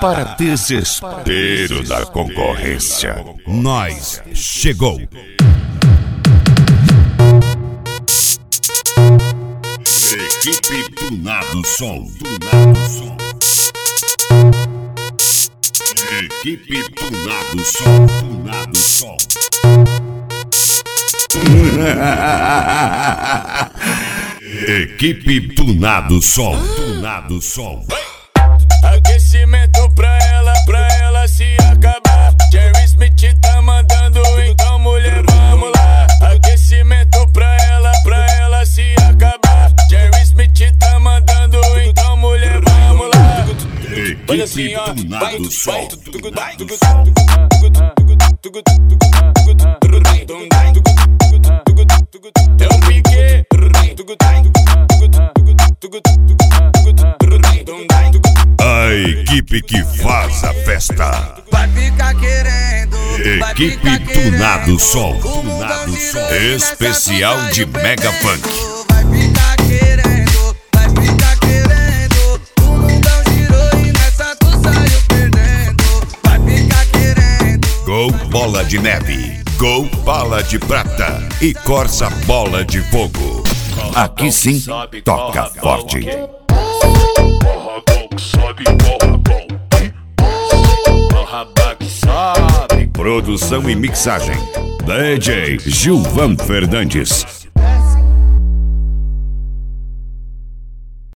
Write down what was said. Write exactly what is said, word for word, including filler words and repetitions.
para desespero da concorrência. Nós chegou. Equipe Tunado Som. Tunado Som. Equipe Tunado Som. Tunado Som. Equipe Tunado Som. Tunado Som. Aquecimento pra ela, pra ela se acabar. Jerry Smith tá mandando, então mulher, vamos lá. Aquecimento pra ela, pra ela se acabar. Jerry Smith tá mandando, então mulher, vamos lá. Equipe Tunado Som. É o pique. A equipe que faz a festa. Vai ficar querendo. Equipe Tunado Som. Tunado Som. Especial de Mega Funk. Vai ficar querendo. Vai ficar querendo. O mundão girou e nessa tu saiu perdendo. Vai ficar querendo. Gol Bola de Neve. Gol Bala de Prata. E Corsa Bola de Fogo. Aqui sim, toca forte. Produção e mixagem D J Gilvan Fernandes.